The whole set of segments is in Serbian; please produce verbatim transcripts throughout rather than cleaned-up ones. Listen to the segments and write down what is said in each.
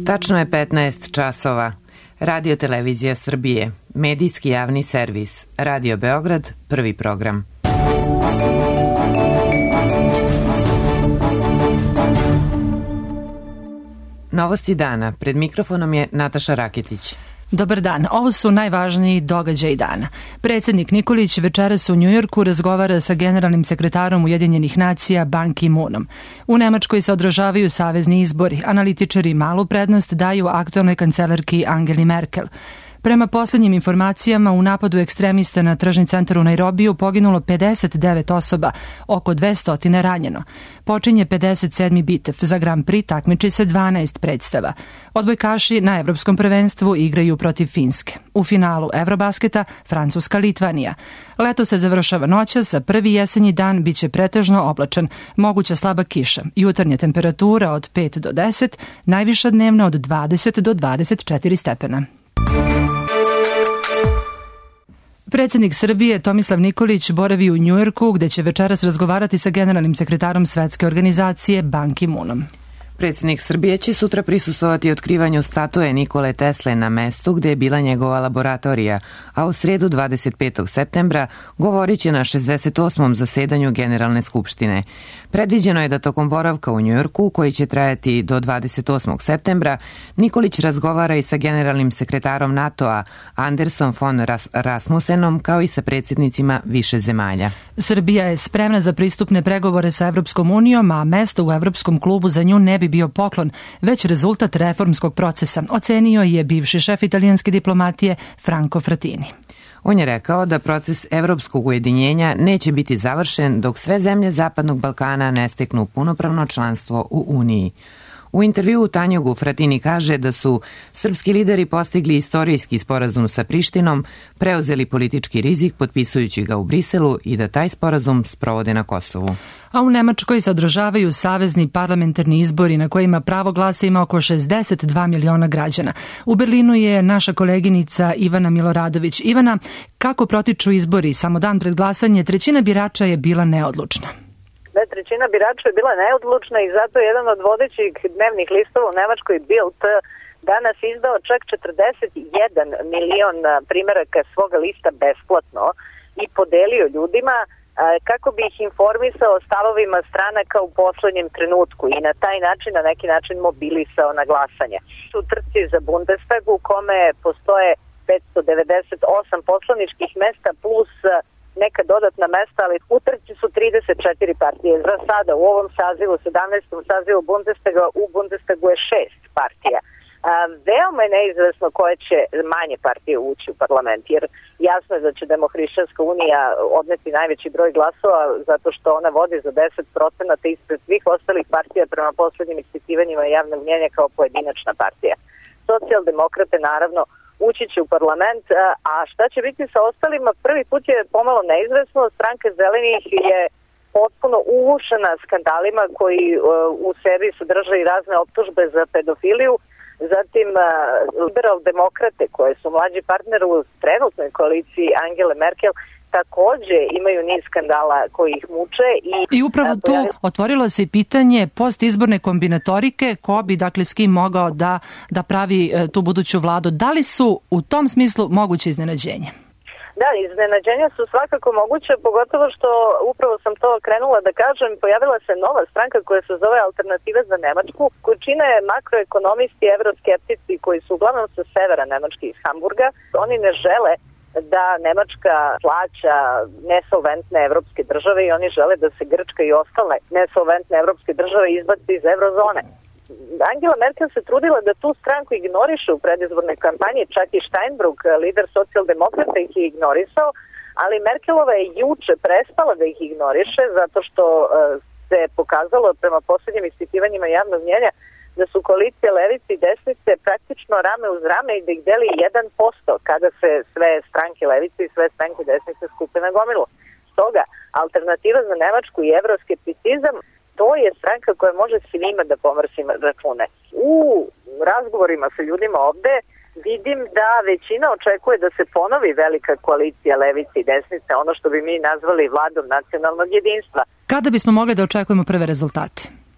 Tačno je petnaest časova. Radio Televizija Srbije, medijski javni servis, Radio Beograd, prvi program. Novosti dana. Pred mikrofonom je Nataša Raketić. Dobar dan, ovo su najvažniji događaji dana. Predsjednik Nikolić večeras u Njujorku razgovara sa generalnim sekretarom Ujedinjenih nacija Ban Ki-moonom. U Nemačkoj se održavaju savezni izbori. Analitičari malu prednost daju aktualnoj kancelarki Angeli Merkel. Prema poslednjim informacijama, u napadu ekstremista na tržni centar u Nairobiju poginulo pedeset devet osoba, oko dvesta ranjeno. Počinje pedeset sedmi bitev. Za Grand Prix takmiči se dvanaest predstava. Odbojkaši na evropskom prvenstvu igraju protiv Finske. U finalu Eurobasketa Francuska-Litvanija. Leto se završava noćas, a prvi jesenji dan biće pretežno oblačan, moguća slaba kiša. Jutarnja temperatura od pet do deset, najviša dnevna od dvadeset do dvadeset četiri stepena. Predsjednik Srbije Tomislav Nikolić boravi u Njujorku, gde će večeras razgovarati sa generalnim sekretarom Svetske organizacije Ban Ki-moonom. Predsjednik Srbije će sutra prisustvovati otkrivanju statue Nikole Tesle na mestu gde je bila njegova laboratorija, a u sredu dvadeset petog septembra govorit će na šezdeset osmom zasedanju Generalne skupštine. Predviđeno je da tokom boravka u Njujorku, koji će trajati do dvadeset osmog septembra, Nikolić razgovara i sa generalnim sekretarom NATO-a Andersom von Rasmussenom, kao i sa predsjednicima više zemalja. Srbija je spremna za pristupne pregovore sa Evropskom unijom, a mesto u Evropskom klubu za nju ne bi bio poklon, već rezultat reformskog procesa, ocenio je bivši šef italijanske diplomatije Franco Frattini. On je rekao da proces evropskog ujedinjenja neće biti završen dok sve zemlje Zapadnog Balkana ne steknu punopravno članstvo u Uniji. U intervjuu u Tanjugu Frattini kaže da su srpski lideri postigli istorijski sporazum sa Prištinom, preuzeli politički rizik potpisujući ga u Briselu i da taj sporazum sprovode na Kosovu. A u Nemačkoj se održavaju savezni parlamentarni izbori na kojima pravo glasa ima oko šezdeset dva miliona građana. U Berlinu je naša koleginica Ivana Miloradović. Ivana, kako protiču izbori? Samo dan pred glasanje trećina birača je bila neodlučna. Da, trećina birača je bila neodlučna i zato je jedan od vodećih dnevnih listova u Nemačkoj Bild danas izdao čak četrdeset jedan milion primeraka svoga lista besplatno i podelio ljudima kako bi ih informisao o stavovima stranaka u poslednjem trenutku i na taj način, na neki način mobilisao na glasanje. U trci za Bundestag u kome postoje petsto devedeset osam poslaničkih mesta plus neka dodatna mesta, ali u trci su trideset četiri partije. Za sada u ovom sazivu, sedamnaestom sazivu Bundestaga, u Bundestagu je šest partija. A, veoma je neizvesno koje će manje partije ući u parlament, jer jasno je da će Demohrišćanska unija odneti najveći broj glasova zato što ona vodi za deset procenata ispred svih ostalih partija prema poslednjim ispitivanjima javnog mnjenja kao pojedinačna partija. Socijaldemokrate naravno ući će u parlament, a šta će biti sa ostalima, prvi put je pomalo neizvesno. Stranka Zelenih je potpuno uvušena skandalima koji u sebi sadrže i razne optužbe za pedofiliju. Zatim liberal-demokrate, koje su mlađi partner u trenutnoj koaliciji Angele Merkel, takođe imaju niz skandala koji ih muče. I, I upravo tu otvorilo se pitanje postizborne kombinatorike, ko bi dakle s kim mogao da, da pravi tu buduću vladu. Da li su u tom smislu moguće iznenađenje? Da, iznenađenja su svakako moguće, pogotovo što upravo sam to krenula da kažem, pojavila se nova stranka koja se zove Alternativa za Nemačku, koju čine makroekonomisti, evroskeptici koji su uglavnom sa severa Nemačke iz Hamburga. Oni ne žele da Nemačka plaća nesolventne evropske države i oni žele da se Grčka i ostale nesolventne evropske države izbaci iz eurozone. Angela Merkel se trudila da tu stranku ignoriše u predizbornoj kampanji, čak i Steinbrück, lider socijaldemokrata, ih je ignorisao, ali Merkelova je juče prestala da ih ignoriše zato što se pokazalo prema poslednjim ispitivanjima javnog mnjenja da su koalicije levice i desnice praktično rame uz rame i da ih deli jedan posto kada se sve stranke levice i sve stranke desnice skupe na gomilu. Stoga, Alternativa za Nemačku i evroskepticizam, to je stranka koja može svima da pomrsi račune. U razgovorima sa ljudima ovde vidim da većina očekuje da se ponovi velika koalicija levice i desnice, ono što bi mi nazvali vladom nacionalnog jedinstva. Kada bismo mogli da očekujemo prve rezultate?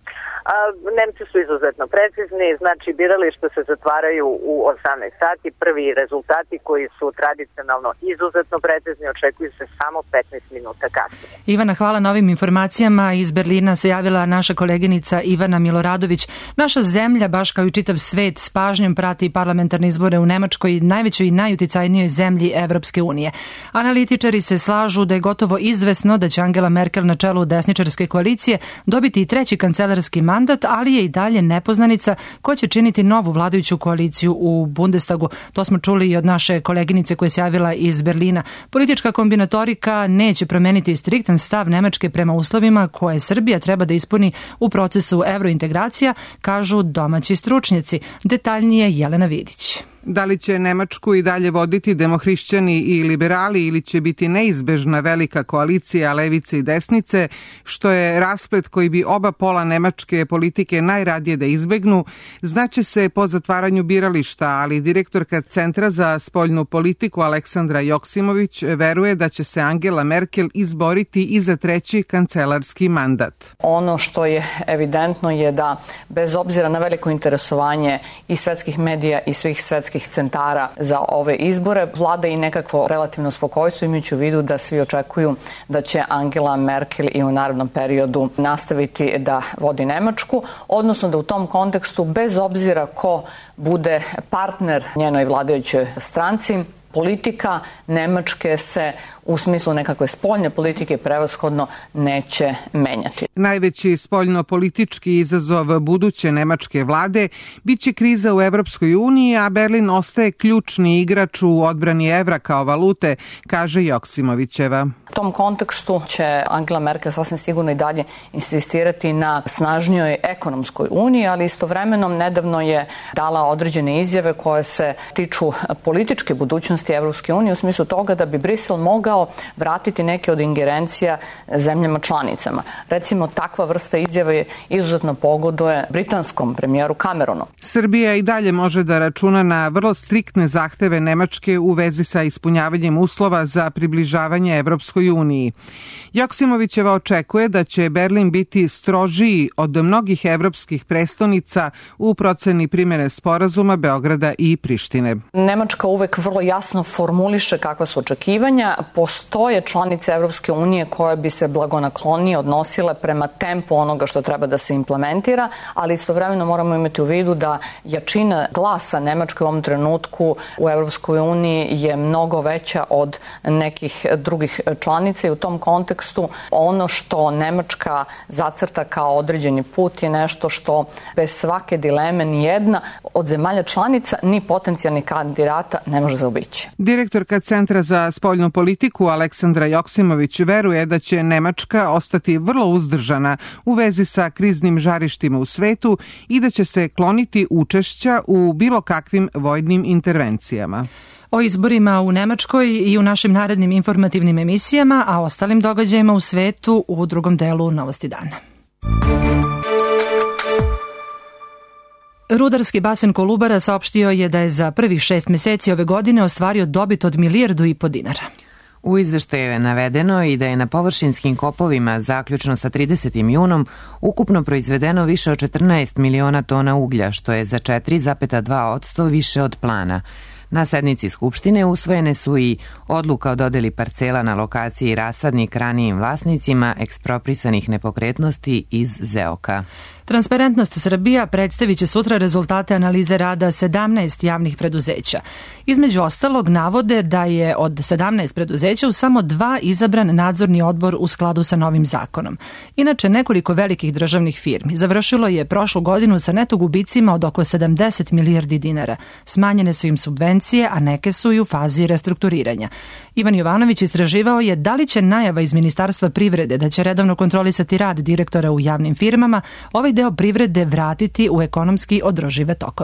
A Nemci su izuzetno precizni, znači birališta se zatvaraju u osamnaest sati, prvi rezultati koji su tradicionalno izuzetno precizni očekuju se samo petnaest minuta kasnije. Ivana, hvala na ovim informacijama. Iz Berlina se javila naša koleginica Ivana Miloradović. Naša zemlja, baš kao i čitav svet, s pažnjom prati parlamentarne izbore u Nemačkoj, najvećoj i najuticajnijoj zemlji Evropske unije. Analitičari se slažu da je gotovo izvesno da će Angela Merkel na čelu desničarske koalicije dobiti i treći kancelarski mandat, ali je i dalje nepoznanica ko će činiti novu vladajuću koaliciju u Bundestagu. To smo čuli i od naše koleginice koja se javila iz Berlina. Politička kombinatorika neće promeniti striktan stav Nemačke prema uslovima koje Srbija treba da ispuni u procesu evrointegracija, kažu domaći stručnjaci. Detaljnije Jelena Vidić. Da li će Nemačku i dalje voditi demohrišćani i liberali ili će biti neizbežna velika koalicija levice i desnice, što je rasplet koji bi oba pola nemačke politike najradije da izbegnu, znaće se po zatvaranju birališta, ali direktorka Centra za spoljnu politiku Aleksandra Joksimović veruje da će se Angela Merkel izboriti i za treći kancelarski mandat. Ono što je evidentno je da bez obzira na veliko interesovanje i svetskih medija i svih svetskih centara za ove izbore, vlada i nekakvo relativno spokojstvo, imajući u vidu da svi očekuju da će Angela Merkel i u narednom periodu nastaviti da vodi Nemačku, odnosno da u tom kontekstu, bez obzira ko bude partner njenoj vladajućoj stranci, politika Nemačke se u smislu nekakve spoljne politike prevashodno neće menjati. Najveći spoljno-politički izazov buduće nemačke vlade biće kriza u Evropskoj uniji, a Berlin ostaje ključni igrač u odbrani evra kao valute, kaže Joksimovićeva. U tom kontekstu će Angela Merkel sasvim sigurno i dalje insistirati na snažnijoj ekonomskoj uniji, ali istovremeno nedavno je dala određene izjave koje se tiču političke budućnosti Evropske unije u smislu toga da bi Brisel mogao vratiti neke od ingerencija zemljama članicama. Recimo, takva vrsta izjave izuzetno pogoduje britanskom premijeru Cameronu. Srbija i dalje može da računa na vrlo striktne zahteve Nemačke u vezi sa ispunjavanjem uslova za približavanje Evropskoj uniji. Joksimovićeva očekuje da će Berlin biti strožiji od mnogih evropskih prestonica u proceni primjene sporazuma Beograda i Prištine. Nemačka uvek vrlo jasno formuliše kakva su očekivanja. Postoje članice Evropske unije koje bi se blagonaklonije odnosile prema tempu onoga što treba da se implementira, ali istovremeno moramo imati u vidu da jačina glasa Nemačke u ovom trenutku u Evropskoj uniji je mnogo veća od nekih drugih članica i u tom kontekstu ono što Nemačka zacrta kao određeni put je nešto što bez svake dileme ni jedna od zemalja članica ni potencijalnih kandidata ne može zaobići. Direktorka Centra za spoljnu politiku Aleksandra Joksimović veruje da će Nemačka ostati vrlo uzdržana u vezi sa kriznim žarištima u svetu i da će se kloniti učešća u bilo kakvim vojnim intervencijama. O izborima u Nemačkoj i u našim narednim informativnim emisijama, a ostalim događajima u svetu u drugom delu Novosti dana. Rudarski basen Kolubara saopštio je da je za prvih šest meseci ove godine ostvario dobit od milijardu i po dinara. U izveštaju je navedeno i da je na površinskim kopovima, zaključno sa tridesetim junom, ukupno proizvedeno više od četrnaest miliona tona uglja, što je za četiri zarez dva posto više od plana. Na sednici Skupštine usvojene su i odluka o dodeli parcela na lokaciji Rasadnik ranijim vlasnicima eksproprisanih nepokretnosti iz Zeoka. Transparentnost Srbija predstavit će sutra rezultate analize rada sedamnaest javnih preduzeća. Između ostalog navode da je od sedamnaest preduzeća u samo dva izabran nadzorni odbor u skladu sa novim zakonom. Inače, nekoliko velikih državnih firmi završilo je prošlu godinu sa neto gubicima od oko sedamdeset milijardi dinara. Smanjene su im subvencije, a neke su i u fazi restrukturiranja. Ivan Jovanović istraživao je da li će najava iz Ministarstva privrede da će redovno kontrolisati rad direktora u javnim firmama ovaj deo privrede vratiti u ekonomski održive tokove.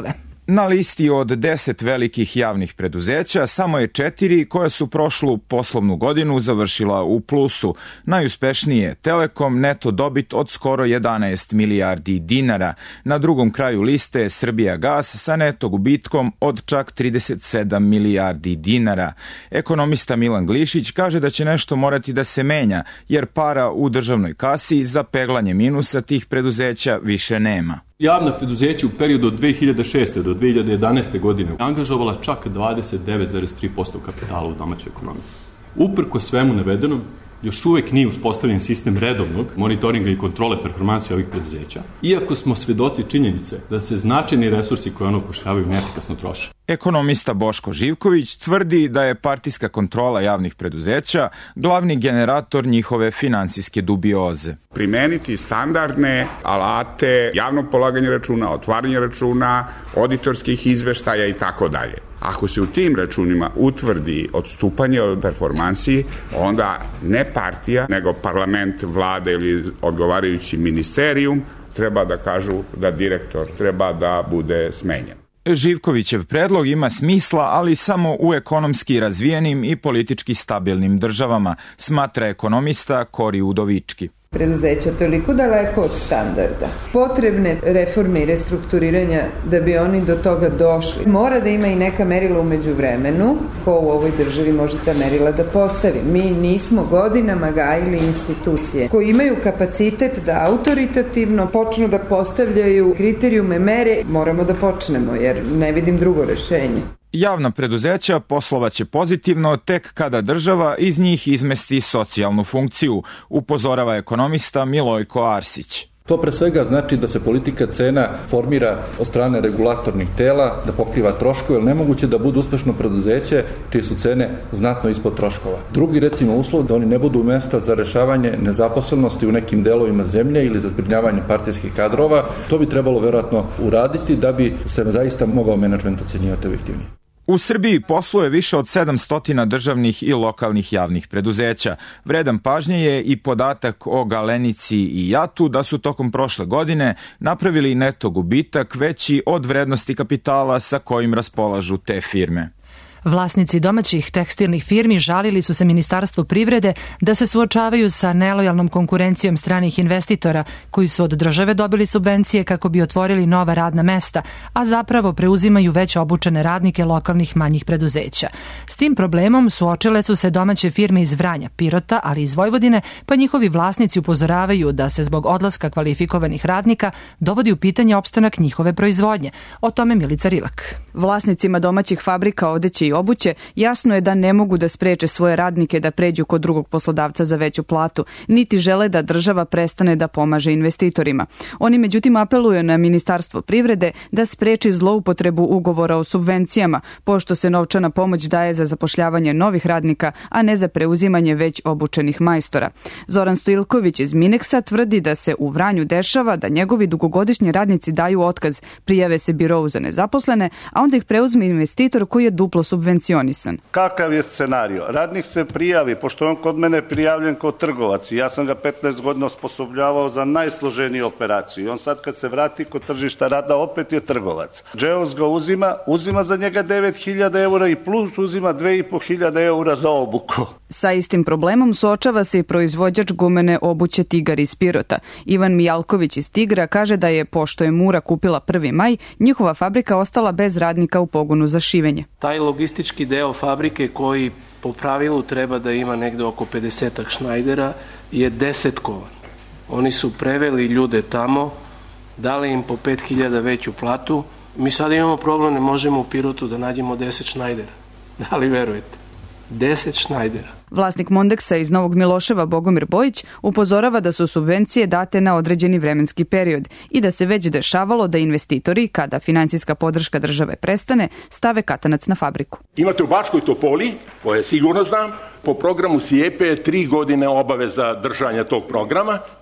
Na listi od deset velikih javnih preduzeća samo je četiri koja su prošlu poslovnu godinu završila u plusu. Najuspešniji je Telekom, neto dobit od skoro jedanaest milijardi dinara. Na drugom kraju liste je Srbijagas sa neto gubitkom od čak trideset sedam milijardi dinara. Ekonomista Milan Glišić kaže da će nešto morati da se menja, jer para u državnoj kasi za peglanje minusa tih preduzeća više nema. Javna preduzeća u periodu od dve hiljade šeste do dve hiljade jedanaeste godine angažovala čak dvadeset devet zarez tri posto kapitala u domaćoj ekonomiji. Uprko svemu navedenom, još uvek nije uspostavljen sistem redovnog monitoringa i kontrole performansi ovih preduzeća, iako smo svedoci činjenice da se značajni resursi koje ono upošljavaju neefikasno troše. Ekonomista Boško Živković tvrdi da je partijska kontrola javnih preduzeća glavni generator njihove finansijske dubioze. Primeniti standardne alate javnog polaganja računa, otvaranja računa, auditorskih izveštaja i tako dalje. Ako se u tim računima utvrdi odstupanje od performansi, onda ne partija, nego parlament, vlada ili odgovarajući ministerijum treba da kažu da direktor treba da bude smenjen. Živkovićev predlog ima smisla, ali samo u ekonomski razvijenim i politički stabilnim državama, smatra ekonomista Kori Udovički. Preduzeća toliko daleko od standarda. Potrebne reforme i restrukturiranja da bi oni do toga došli. Mora da ima i neka merila umeđu vremenu, ko u ovoj državi može ta merila da postavi. Mi nismo godinama gajili institucije koji imaju kapacitet da autoritativno počnu da postavljaju kriterijume, mere. Moramo da počnemo, jer ne vidim drugo rešenje. Javna preduzeća poslovaće pozitivno tek kada država iz njih izmesti socijalnu funkciju, upozorava ekonomista Milojko Arsić. To pre svega znači da se politika cena formira od strane regulatornih tela, da pokriva troškove, jer nemoguće da budu uspešno preduzeće čije su cene znatno ispod troškova. Drugi recimo uslov da oni ne budu mesta za rešavanje nezaposlenosti u nekim delovima zemlje ili za zbrinjavanje partijskih kadrova. To bi trebalo verovatno uraditi da bi se zaista mogao menadžment ocenjivati objektivnije. U Srbiji posluje više od sedamsto državnih i lokalnih javnih preduzeća. Vredan pažnje je i podatak o Galenici i Jatu da su tokom prošle godine napravili neto gubitak veći od vrednosti kapitala sa kojim raspolažu te firme. Vlasnici domaćih tekstilnih firmi žalili su se Ministarstvu privrede da se suočavaju sa nelojalnom konkurencijom stranih investitora koji su od države dobili subvencije kako bi otvorili nova radna mesta, a zapravo preuzimaju već obučene radnike lokalnih manjih preduzeća. S tim problemom suočile su se domaće firme iz Vranja, Pirota, ali i iz Vojvodine, pa njihovi vlasnici upozoravaju da se zbog odlaska kvalifikovanih radnika dovodi u pitanje opstanak njihove proizvodnje. O tome Milica Rilak. Vlasnicima domaćih fabrika odeće i obuće jasno je da ne mogu da spreče svoje radnike da pređu kod drugog poslodavca za veću platu, niti žele da država prestane da pomaže investitorima. Oni međutim apeluju na Ministarstvo privrede da spreči zloupotrebu ugovora o subvencijama, pošto se novčana pomoć daje za zapošljavanje novih radnika, a ne za preuzimanje već obučenih majstora. Zoran Stojilković iz Mineksa tvrdi da se u Vranju dešava da njegovi dugogodišnji radnici daju otkaz, prijave se birovu za nezaposlene, a onda ih preuzme investitor koji je duplo subvencionisan. Kakav je scenario? Radnik se prijavi, pošto on kod mene prijavljen kao trgovac i ja sam ga petnaest godina osposobljavao za najsloženiju operaciju i on sad kad se vrati kod tržišta rada opet je trgovac. Džeos ga uzima, uzima za njega devet hiljada eura i plus uzima dve i po hiljade eura za obuku. Sa istim problemom suočava se i proizvođač gumene obuće Tigar iz Pirota. Ivan Mijalković iz Tigra kaže da je, pošto je Mura kupila prvi maj, njihova fabrika ostala bez radnika u pogonu za šivenje. Taj logistički deo fabrike koji po pravilu treba da ima negde oko pedesetak šnajdera je desetkovan. Oni su preveli ljude tamo, dali im po pet hiljada veću platu. Mi sada imamo problem, ne možemo u Pirotu da nađemo deset šnajdera. Da li verujete? deset šnajdera. Vlasnik Mondeksa iz Novog Miloševa Bogomir Bojić upozorava da su subvencije date na određeni vremenski period i da se već dešavalo da investitori, kada finansijska podrška države prestane, stave katanac na fabriku. Imate u Bačkoj Topoli, koje sigurno znam, po programu SIEPE tri godine obaveza držanja tog programa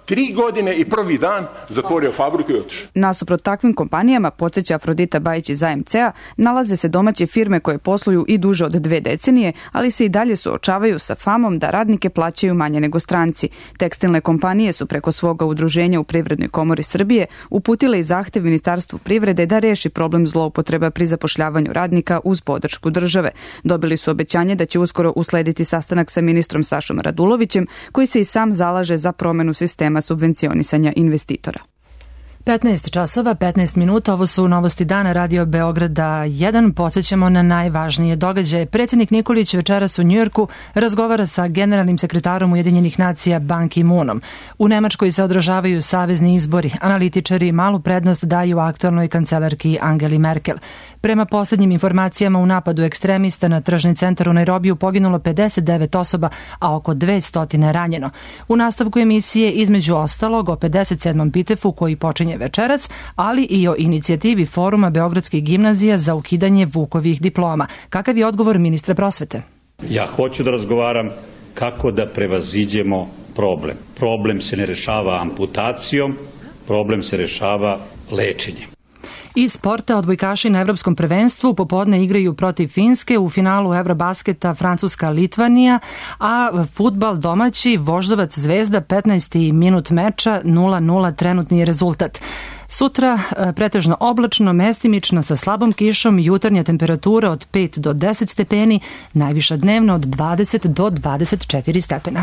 Tri godine i prvi dan zatvorio fabriku i otišao. Nasuprot takvim kompanijama, podsjeća Afrodita Bajić iz A M C-a, nalaze se domaće firme koje posluju i duže od dve decenije, ali se i dalje suočavaju sa famom da radnike plaćaju manje nego stranci. Tekstilne kompanije su preko svoga udruženja u Privrednoj komori Srbije uputile i zahtev Ministarstvu privrede da reši problem zloupotreba pri zapošljavanju radnika uz podršku države. Dobili su obećanje da će uskoro uslediti sastanak sa ministrom Sašom Radulovićem, koji se i sam zalaže za promenu sistema subvencionisanja investitora. petnaest časova, petnaest minuta, ovo su novosti dana Radio Beograda jedan. Podsjećamo na najvažnije događaje. Predsjednik Nikolić večeras u Njujorku razgovara sa generalnim sekretarom Ujedinjenih nacija Ban Ki-moonom. U Nemačkoj se održavaju savezni izbori. Analitičari malu prednost daju aktualnoj kancelarki Angeli Merkel. Prema posljednjim informacijama, u napadu ekstremista na tržni centar u Nairobiju poginulo pedeset devet osoba, a oko dvesta je ranjeno. U nastavku emisije, između ostalog, o pedeset sedmom Pitefu koji počinje večeras, ali i o inicijativi Foruma Beogradskih gimnazija za ukidanje Vukovih diploma. Kakav je odgovor ministra prosvete? Ja hoću da razgovaram kako da prevaziđemo problem. Problem se ne rešava amputacijom, problem se rešava lečenjem. Iz sporta, odbojkaši na evropskom prvenstvu popodne igraju protiv Finske, u finalu Eurobasketa Francuska-Litvanija, a fudbal domaći Voždovac Zvezda, petnaesti minut meča, nula nula trenutni je rezultat. Sutra pretežno oblačno, mestimično sa slabom kišom, jutarnja temperatura od pet do deset stepeni, najviša dnevno od dvadeset do dvadeset četiri stepena.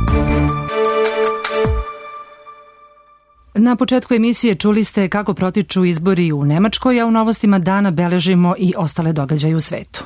Na početku emisije čuli ste kako protiču izbori u Nemačkoj, a u novostima dana beležimo i ostale događaje u svetu.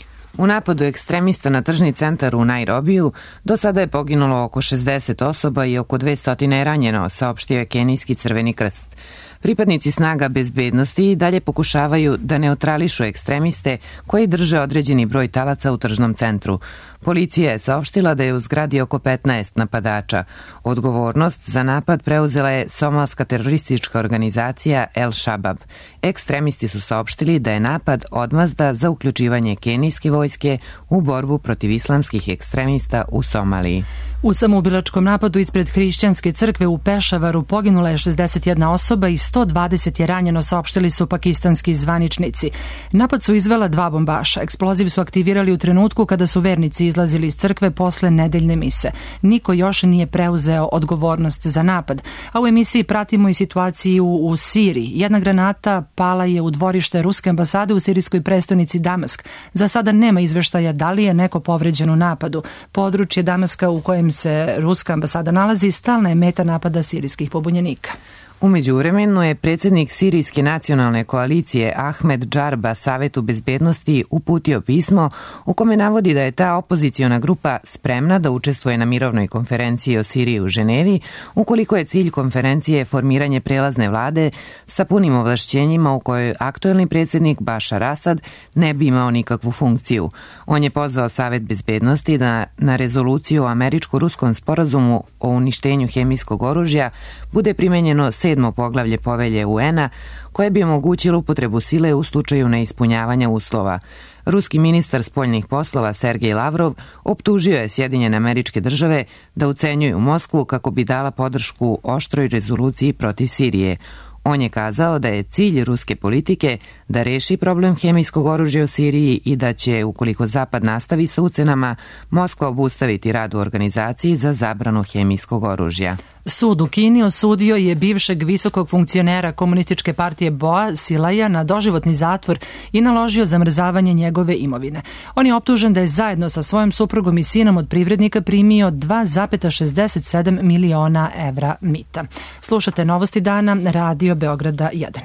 U napadu ekstremista na tržni centar u Nairobiju do sada je poginulo oko šezdeset osoba i oko dvesta je ranjeno, saopštio je kenijski Crveni krst. Pripadnici snaga bezbednosti i dalje pokušavaju da neutrališu ekstremiste koji drže određeni broj talaca u tržnom centru. Policija je saopštila da je u zgradi oko petnaest napadača. Odgovornost za napad preuzela je somalska teroristička organizacija El Shabab. Ekstremisti su saopštili da je napad odmazda za uključivanje kenijske vojske u borbu protiv islamskih ekstremista u Somaliji. U samoubilačkom napadu ispred hrišćanske crkve u Pešavaru poginula je šezdeset jedna osoba i sto dvadeset je ranjeno, saopštili su pakistanski zvaničnici. Napad su izvela dva bombaša. Eksploziv su aktivirali u trenutku kada su vernici izlazili iz crkve posle nedeljne mise. Niko još nije preuzeo odgovornost za napad. A u emisiji pratimo i situaciju u Siriji. Jedna granata pala je u dvorište ruske ambasade u sirijskoj prestonici Damask. Za sada nema izveštaja da li je neko povređen u napadu. Područje Damaska u kojem se ruska ambasada nalazi stalna je meta napada sirijskih pobunjenika. U međuvremenu je predsjednik Sirijske nacionalne koalicije Ahmed Džarba Savetu bezbednosti uputio pismo u kome navodi da je ta opoziciona grupa spremna da učestvuje na mirovnoj konferenciji o Siriji u Ženevi ukoliko je cilj konferencije formiranje prelazne vlade sa punim ovlašćenjima u kojoj aktuelni predsjednik Bašar Asad ne bi imao nikakvu funkciju. On je pozvao Savet bezbednosti da na rezoluciju o američko-ruskom sporazumu o uništenju hemijskog oružja bude primenjeno sedmo poglavlje povelje U N-a koje bi omogućilo upotrebu sile u slučaju neispunjavanja uslova. Ruski ministar spoljnih poslova Sergej Lavrov optužio je Sjedinjene Američke Države da ucenjuju Moskvu kako bi dala podršku oštroj rezoluciji protiv Sirije. On je kazao da je cilj ruske politike da reši problem hemijskog oružja u Siriji i da će, ukoliko Zapad nastavi sa ucenama, Moskva obustaviti rad u organizaciji za zabranu hemijskog oružja. Sud u Kini osudio je bivšeg visokog funkcionera komunističke partije Boa Silaja na doživotni zatvor i naložio zamrzavanje njegove imovine. On je optužen da je zajedno sa svojom suprugom i sinom od privrednika primio dva zarez šezdeset sedam miliona evra mita. Slušate novosti dana, Radio Beograda jedan.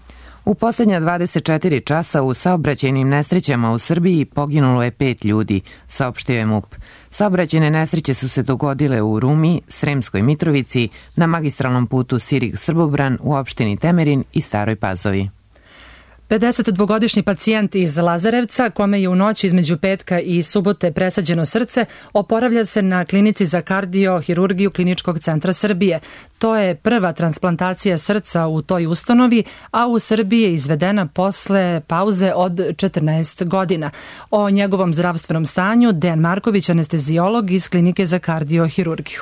U posljednja dvadeset četiri časa u saobraćajnim nesrećama u Srbiji poginulo je pet ljudi, saopštio je MUP. Saobraćajne nesreće su se dogodile u Rumi, Sremskoj Mitrovici, na magistralnom putu Sirig-Srbobran, u opštini Temerin i Staroj Pazovi. pedesetdvogodišnji pacijent iz Lazarevca, kome je u noći između petka i subote presađeno srce, oporavlja se na klinici za kardiohirurgiju Kliničkog centra Srbije. To je prva transplantacija srca u toj ustanovi, a u Srbiji je izvedena posle pauze od četrnaest godina. O njegovom zdravstvenom stanju Dejan Marković, anestezijolog iz Klinike za kardiohirurgiju.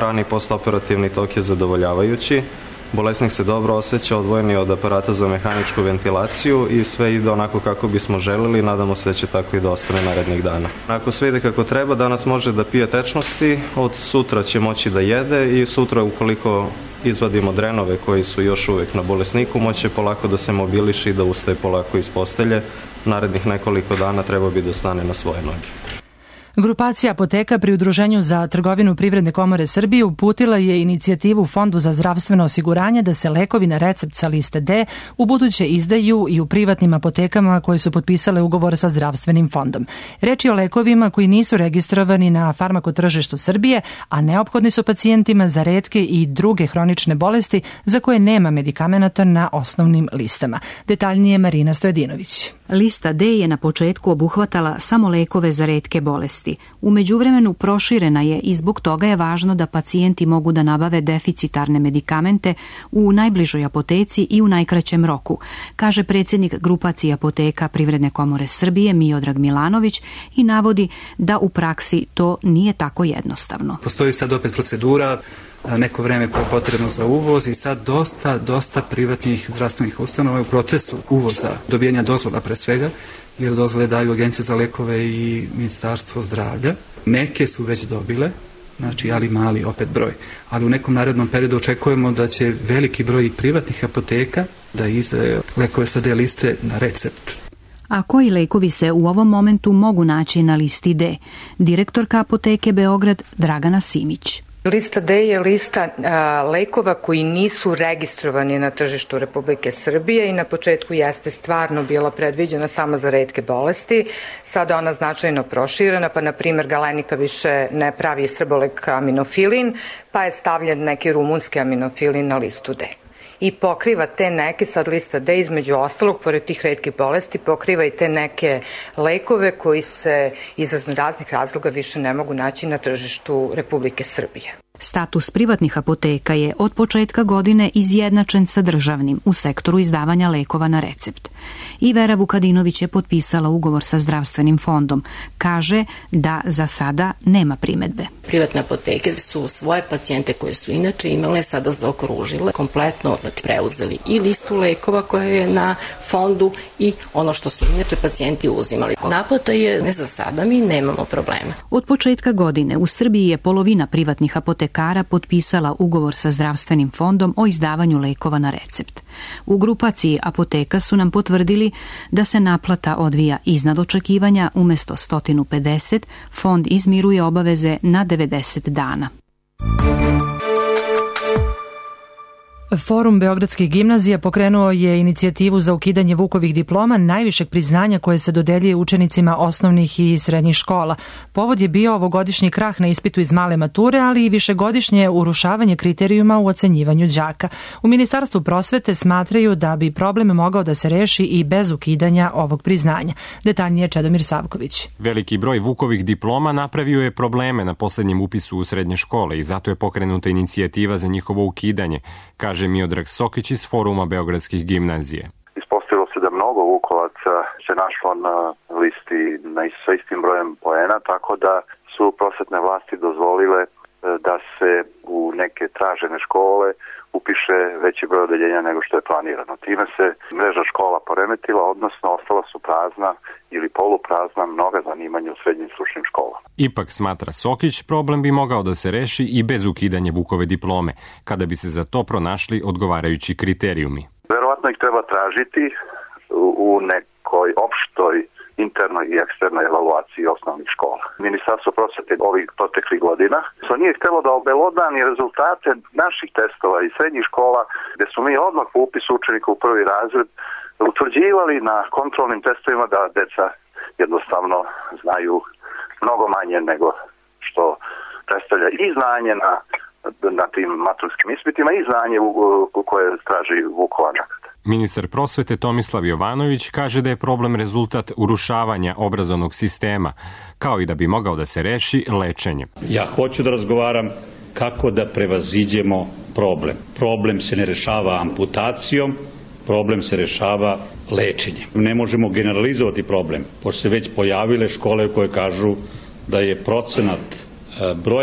Rani postoperativni tok je zadovoljavajući. Bolesnik se dobro osjeća, odvojen je od aparata za mehaničku ventilaciju i sve ide onako kako bismo želili. Nadamo se da će tako i da ostane narednih dana. Ako sve ide kako treba, danas može da pije tečnosti, od sutra će moći da jede i sutra ukoliko izvadimo drenove koji su još uvijek na bolesniku, moće polako da se mobiliše i da ustaje polako iz postelje. Narednih nekoliko dana treba bi da stane na svoje noge. Grupacija apoteka pri Udruženju za trgovinu Privredne komore Srbije uputila je inicijativu Fondu za zdravstveno osiguranje da se lekovi na recept sa liste D u buduće izdaju i u privatnim apotekama koje su potpisale ugovor sa zdravstvenim fondom. Reč je o lekovima koji nisu registrovani na farmakotržištu Srbije, a neophodni su pacijentima za retke i druge hronične bolesti za koje nema medikamenata na osnovnim listama. Detaljnije Marina Stojedinović. Lista D je na početku obuhvatala samo lekove za retke bolesti. U međuvremenu proširena je i zbog toga je važno da pacijenti mogu da nabave deficitarne medikamente u najbližoj apoteci i u najkraćem roku, kaže predsjednik grupacije apoteka Privredne komore Srbije Miodrag Milanović i navodi da u praksi to nije tako jednostavno. Postoji sad opet procedura, neko vreme potrebno za uvoz i sad dosta, dosta privatnih zdravstvenih ustanova u procesu uvoza, dobijanja dozvola pre svega, jer dozvole daju Agencija za lekove i Ministarstvo zdravlja. Neke su već dobile, znači ali mali opet broj. Ali u nekom narednom periodu očekujemo da će veliki broj privatnih apoteka da izdaje lekove sa D liste na recept. A koji lekovi se u ovom momentu mogu naći na listi D? Direktorka apoteke Beograd Dragana Simić. Lista D je lista a, lekova koji nisu registrovani na tržištu Republike Srbije i na početku jeste stvarno bila predviđena samo za retke bolesti. Sada ona značajno proširena, pa na primjer Galenika više ne pravi srbolek aminofilin, pa je stavljen neki rumunski aminofilin na listu D. I pokriva te neke, sad lista D između ostalog, pored tih retkih bolesti, pokriva i te neke lekove koji se iz raznih razloga više ne mogu naći na tržištu Republike Srbije. Status privatnih apoteka je od početka godine izjednačen sa državnim u sektoru izdavanja lekova na recept. I Vera Vukadinović je potpisala ugovor sa zdravstvenim fondom. Kaže da za sada nema primedbe. Privatne apoteke su svoje pacijente koje su inače imale sada zaokružile, kompletno znači, preuzeli i listu lekova koja je na fondu i ono što su inače pacijenti uzimali. Naplata je ne za sada, mi nemamo problema. Od početka godine u Srbiji je polovina privatnih apoteka potpisala ugovor sa zdravstvenim fondom o izdavanju lekova na recept. U grupaciji apoteka su nam potvrdili da se naplata odvija iznad očekivanja, umesto sto pedeset, fond izmiruje obaveze na devedeset dana. Forum Beogradskih gimnazija pokrenuo je inicijativu za ukidanje Vukovih diploma, najvišeg priznanja koje se dodeljuje učenicima osnovnih i srednjih škola. Povod je bio ovogodišnji krah na ispitu iz male mature, ali i višegodišnje urušavanje kriterijuma u ocenjivanju đaka. U Ministarstvu prosvete smatraju da bi problem mogao da se reši i bez ukidanja ovog priznanja. Detaljnije Čedomir Savković. Veliki broj Vukovih diploma napravio je probleme na poslednjem upisu u srednje škole i zato je pokrenuta inicijativa za njihovo ukidanje, kaže Miodrag Sokić iz Foruma Beogradskih gimnazije. Ispostavilo se da mnogo Vukovaca se našlo na listi na sa istim brojem poena, tako da su prosvetne vlasti dozvolile da se u neke tražene škole upiše veći broj odeljenja nego što je planirano. Time se mreža škola poremetila, odnosno ostala su prazna ili poluprazna mnoga zanimanja u srednjim stručnim školama. Ipak, smatra Sokić, problem bi mogao da se reši i bez ukidanja Vukove diplome, kada bi se za to pronašli odgovarajući kriterijumi. Verovatno ih treba tražiti u nekoj opštoj internoj i eksternoj evaluaciji osnovnih škola. Ministarstvo prosvete ovih proteklih godina to nije htjelo da obelodani rezultate naših testova i srednjih škola, gde smo mi odmah po upisu učenika u prvi razred utvrđivali na kontrolnim testovima da deca jednostavno znaju mnogo manje nego što predstavlja i znanje na, na tim maturskim ispitima i znanje u, u koje traži Vukova nagrada. Ministar prosvete Tomislav Jovanović kaže da je problem rezultat urušavanja obrazovnog sistema, kao i da bi mogao da se reši lečenjem. Ja hoću da razgovaram kako da prevaziđemo problem. Problem se ne rešava amputacijom, problem se rešava lečenjem. Ne možemo generalizovati problem, pošto se već pojavile škole koje kažu da je procenat broja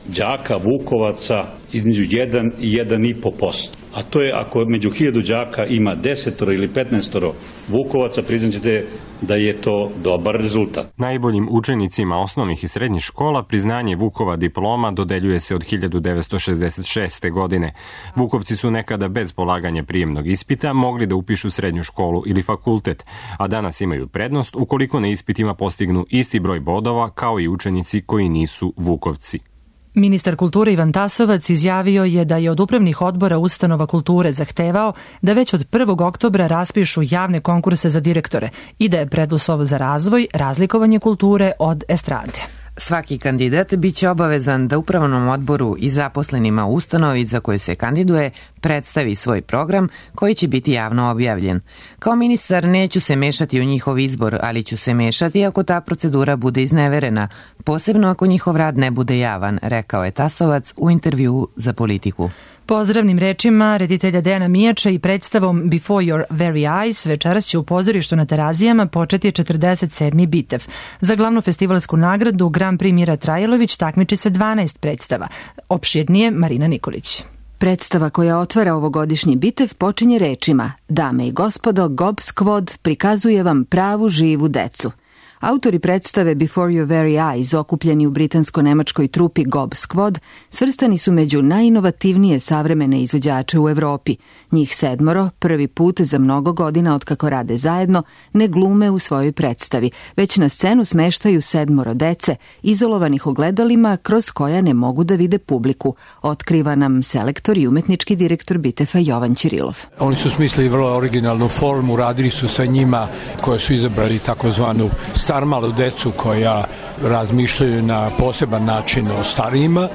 đaka Vukovaca između jedan i jedan i po posto. A to je ako među hiljadu đaka ima desetoro ili petnaestoro Vukovaca, priznaćete da je to dobar rezultat. Najboljim učenicima osnovnih i srednjih škola priznanje Vukova diploma dodeljuje se od hiljadu devetsto šezdeset šeste. godine. Vukovci su nekada bez polaganja prijemnog ispita mogli da upišu srednju školu ili fakultet, a danas imaju prednost ukoliko na ispitima postignu isti broj bodova kao i učenici koji nisu Vukovci. Ministar kulture Ivan Tasovac izjavio je da je od upravnih odbora ustanova kulture zahtevao da već od prvog oktobra raspišu javne konkurse za direktore i da je preduslov za razvoj razlikovanje kulture od estrade. Svaki kandidat biće obavezan da upravnom odboru i zaposlenima u ustanovi za koje se kandiduje predstavi svoj program koji će biti javno objavljen. Kao ministar neću se mešati u njihov izbor, ali ću se mešati ako ta procedura bude izneverena, posebno ako njihov rad ne bude javan, rekao je Tasovac u intervjuu za Politiku. Pozdravnim rečima reditelja Dejana Mijača i predstavom Before Your Very Eyes večeras će u pozorištu na Terazijama početi četrdeset sedmi Bitev. Za glavnu festivalsku nagradu Grand Prix Mira Trajlović takmiči se dvanaest predstava. Opširnije Marina Nikolić. Predstava koja otvara ovogodišnji Bitev počinje rečima: Dame i gospodo, Gob Squad prikazuje vam pravu živu decu. Autori predstave Before Your Very Eyes, okupljeni u britansko-nemačkoj trupi Gob Squad, svrstani su među najinovativnije savremene izvođače u Evropi. Njih sedmoro, prvi put za mnogo godina otkako rade zajedno, ne glume u svojoj predstavi, već na scenu smeštaju sedmoro dece, izolovanih ogledalima kroz koja ne mogu da vide publiku, otkriva nam selektor i umetnički direktor Bitefa Jovan Ćirilov. Oni su smislili vrlo originalnu formu, radili su sa njima koje su izabrali takozvanu starmalu decu koja razmišljaju na poseban način o starijima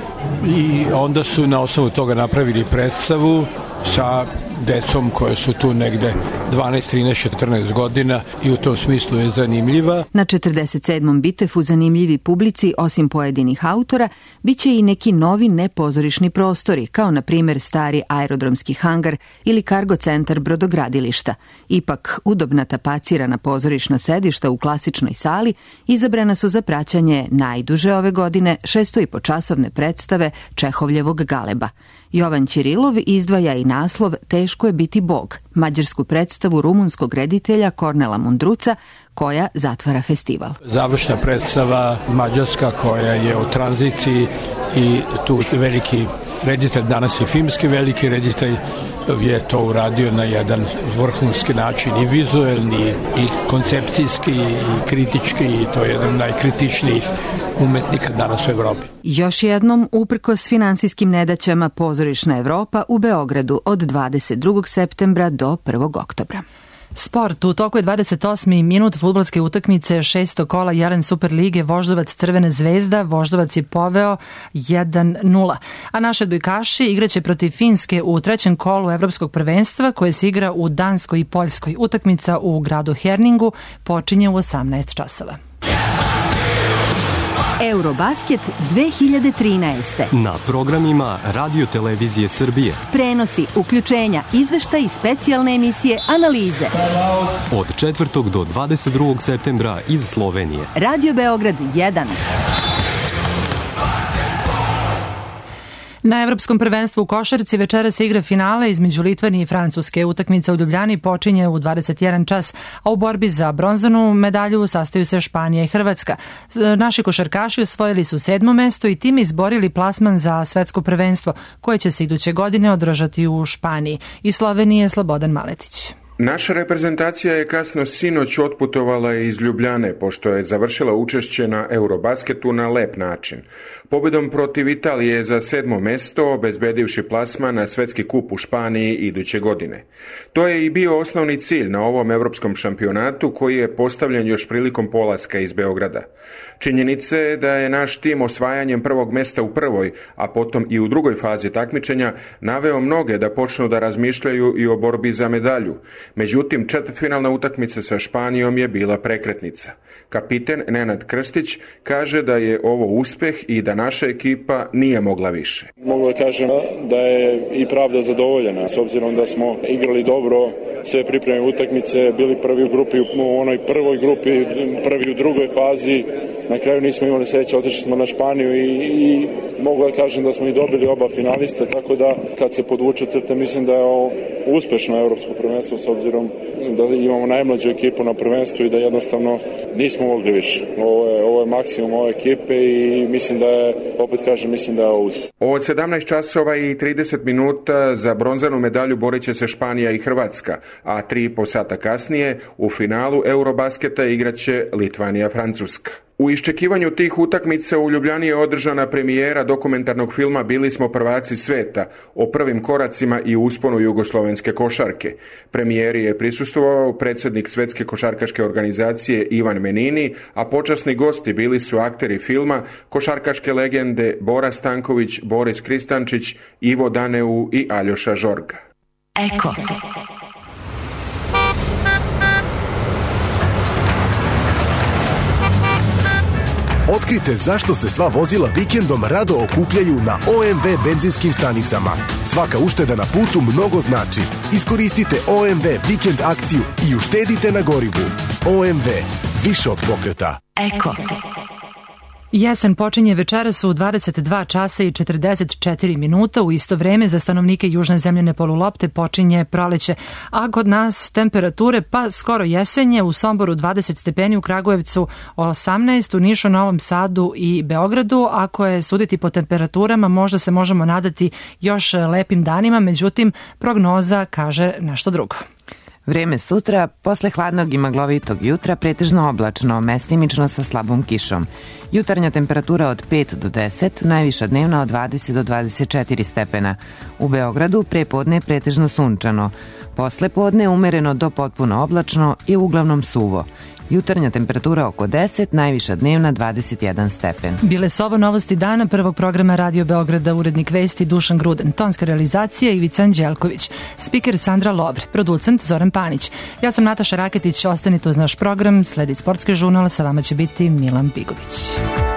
i onda su na osnovu toga napravili predstavu sa decom koje su tu negde dvanaest, trinaest, četrnaest godina i u tom smislu je zanimljiva. Na četrdeset sedmom Bitefu zanimljivi publici, osim pojedinih autora, bit će i neki novi nepozorišni prostori, kao na primjer stari aerodromski hangar ili kargo centar brodogradilišta. Ipak, udobna tapacirana pozorišna sedišta u klasičnoj sali izabrana su za praćanje najduže ove godine šesto i po časovne predstave Čehovljevog Galeba. Jovan Ćirilov izdvaja i naslov Teško je biti Bog, mađarsku predstavu rumunskog reditelja Kornela Mundruca, koja zatvara festival. Završna predstava mađarska koja je u tranziciji i tu veliki reditelj, danas i filmski veliki reditelj, je to uradio na jedan vrhunski način i vizuelni i koncepcijski i kritički i to je jedan najkritičnijih umetnika danas u Evropi. Još jednom, uprkos finansijskim nedaćama, pozorišna Evropa u Beogradu od dvadeset drugog septembra do prvog oktobra. Sport. U toku je dvadeset osmi minut fudbalske utakmice šesto kola Jelen Super lige Voždovac Crvena zvezda. Voždovac je poveo jedan nula. A naše odbojkaši igraće protiv Finske u trećem kolu evropskog prvenstva koje se igra u Danskoj i Poljskoj. Utakmica u gradu Herningu počinje u osamnaest časova. Eurobasket dve hiljade trinaeste. Na programima Radio Televizije Srbije. Prenosi, uključenja, izveštaj i specijalne emisije, analize. Od četvrtog do dvadeset drugog septembra iz Slovenije. Radio Beograd jedan. Na Evropskom prvenstvu u košarci večera se igra finale između Litvanije i Francuske. Utakmica u Ljubljani počinje u dvadeset jedan čas, a u borbi za bronzanu medalju sastaju se Španija i Hrvatska. Naši košarkaši osvojili su sedmo mesto i time izborili plasman za svetsko prvenstvo, koje će se iduće godine održati u Španiji. Iz Slovenije Slobodan Maletić. Naša reprezentacija je kasno sinoć otputovala iz Ljubljane, pošto je završila učešće na Eurobasketu na lep način. Pobedom protiv Italije za sedmo mesto, obezbedivši plasman na svetski kup u Španiji iduće godine. To je i bio osnovni cilj na ovom evropskom šampionatu koji je postavljen još prilikom polaska iz Beograda. Činjenica je da je naš tim osvajanjem prvog mesta u prvoj, a potom i u drugoj fazi takmičenja, naveo mnoge da počnu da razmišljaju i o borbi za medalju. Međutim, četvrtfinalna utakmica sa Španijom je bila prekretnica. Kapiten Nenad Krstić kaže da je ovo uspeh i da naša ekipa nije mogla više. Mogu da kažem da je i pravda zadovoljena, s obzirom da smo igrali dobro sve pripreme utakmice, bili prvi u grupi, u onoj prvoj grupi, prvi u drugoj fazi. Na kraju nismo imali sreće, otišli smo na Španiju i, i mogu da kažem da smo i dobili oba finalista, tako da kad se podvuče crta mislim da je ovo uspešno evropsko prvenstvo s obzirom da imamo najmlađu ekipu na prvenstvu i da jednostavno nismo mogli više. Ovo je, ovo je maksimum ove ekipe i mislim da je, opet kažem, mislim da je ovo uspeh. Od sedamnaest časova i trideset minuta za bronzanu medalju borit će se Španija i Hrvatska, a tri i po sata kasnije u finalu Eurobasketa igraće Litvanija-Francuska. U iščekivanju tih utakmica u Ljubljani je održana premijera dokumentarnog filma Bili smo prvaci sveta o prvim koracima i usponu jugoslovenske košarke. Premijeri je prisustvovao predsjednik Svetske košarkaške organizacije Ivan Menini, a počasni gosti bili su akteri filma, košarkaške legende Bora Stanković, Boris Kristančić, Ivo Daneu i Aljoša Žorga. Eko. Otkrite zašto se sva vozila vikendom rado okupljaju na O M V benzinskim stanicama. Svaka ušteda na putu mnogo znači. Iskoristite O M V vikend akciju i uštedite na gorivu. O M V. Više od pokreta. Eko. Jesen počinje večeras u dvadeset dva časa i četrdeset četiri minuta. U isto vreme za stanovnike južne zemljene polulopte počinje proleće, a kod nas temperature pa skoro jesenje, u Somboru dvadeset stepeni, u Kragujevcu osamnaest, u Nišu, Novom Sadu i Beogradu. Ako je suditi po temperaturama, možda se možemo nadati još lepim danima, međutim prognoza kaže nešto drugo. Vreme sutra, posle hladnog i maglovitog jutra, pretežno oblačno, mestimično sa slabom kišom. Jutarnja temperatura od pet do deset, najviša dnevna od dvadeset do dvadeset četiri stepena. U Beogradu prepodne pretežno sunčano. Posle podne umereno do potpuno oblačno i uglavnom suvo. Jutarnja temperatura oko deset, najviša dnevna dvadeset jedan stepen. Bile su ovo novosti dana prvog programa Radio Beograda, urednik vesti Dušan Gruden, tonska realizacija Ivica Anđelković, spiker Sandra Lovre, producent Zoran Panić. Ja sam Nataša Raketić, ostanite uz naš program, sledi sportski žurnal, sa vama će biti Milan Bigović.